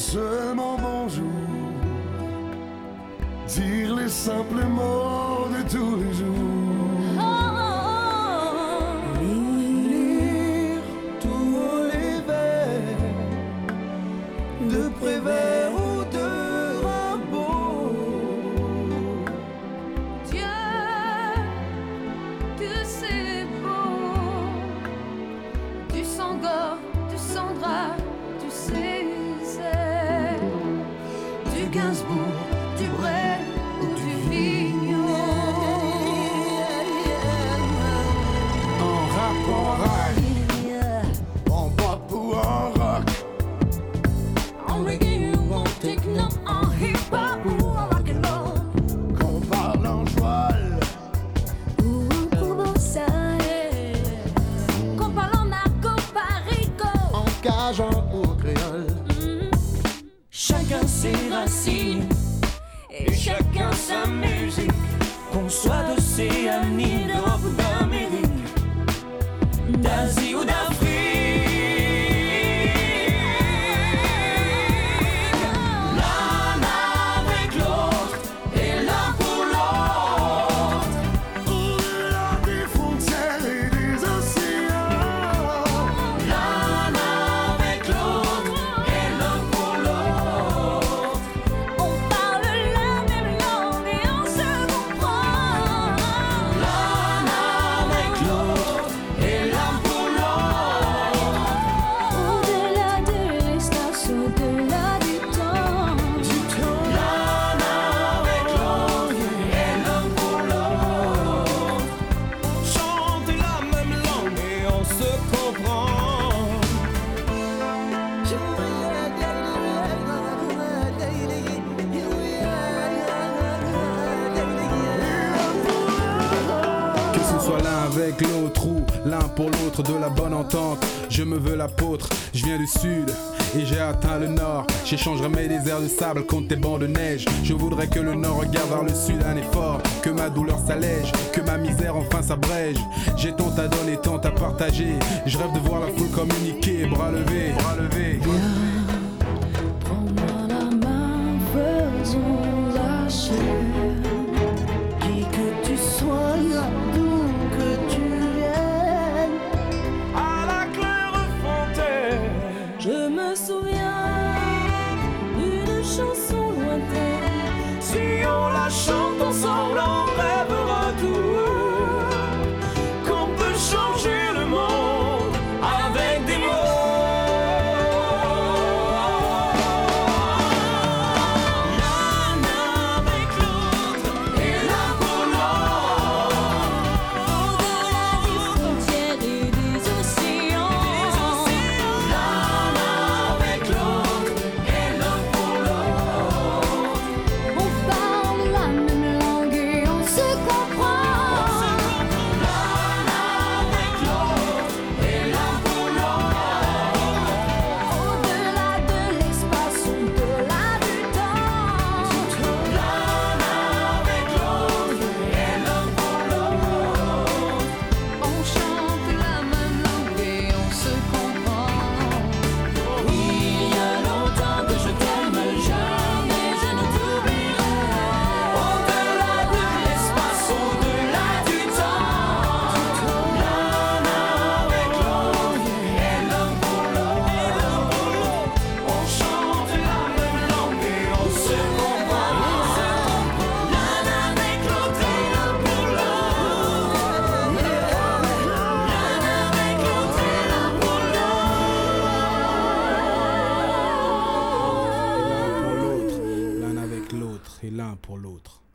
seulement bonjour, dire les simples mots de tous les jours. Lire tous les vers de Prévert ou de Rimbaud. Dieu, que c'est beau, du Senghor, du Sandra, du Césaire, du Gainsbourg, du Brel ou du Vigneault. En rap, en rail, en pop ou en rock, En reggae ou en techno, en hip-hop ou en rock'n'roll, qu'on parle en joual, ou en provençal, qu'on parle en argot parigot, en cajun ou en créole. Chacun ses racines et chacun sa musique, qu'on soit d'Océanie, d'Europe ou d'Amérique, d'Asie ou d'Afrique. L'un avec l'autre et l'un pour l'autre. Au-delà des frontières et des océans, L'un avec l'autre et l'un pour l'autre. On parle la même langue et on se comprend. L'un avec l'autre et l'un pour l'autre. Au-delà de l'espace, au-delà du temps. L'un avec l'autre et l'un pour l'autre. Chante la même langue et on se comprend. Que ce soit l'un avec l'autre ou l'un pour l'autre, de la bonne entente. Je me veux l'apôtre, je viens du sud et j'ai atteint le nord. J'échangerai mes déserts de sable contre tes bancs de neige. Je voudrais que le nord regarde vers le sud un effort, que ma douleur s'allège, que ma misère enfin s'abrège. J'ai tant à donner, tant à partager. Je rêve de voir la foule communiquer, bras levés, bras levés. Prends-moi la main, faisons la chair. Qui que tu sois, d'où que tu viennes. À la claire fontaine, Je me souviens d'une chanson lointaine. si on la chante ensemble, on rêvera tout. Qu'on peut changer le monde avec des mots. L'un avec l'autre et l'un pour l'autre. Au-delà des frontières et des océans. L'un avec l'autre et l'un pour l'autre. On parle la même langue et on se comprend. L'un avec l'autre et l'un pour l'autre. Au-delà de l'espace, au-delà du temps. L'un avec l'autre et l'un pour l'autre. On chante la même langue et on se comprend. Il y a longtemps que je t'aime, jamais je ne t'oublierai. Au-delà de l'espace, au-delà du temps. L'un avec l'autre et l'un pour l'autre. On chante la même langue et on se comprend. L'un avec l'autre et l'un pour l'autre. L'un avec l'autre et l'un pour l'autre. L'un avec l'autre et l'un pour l'autre.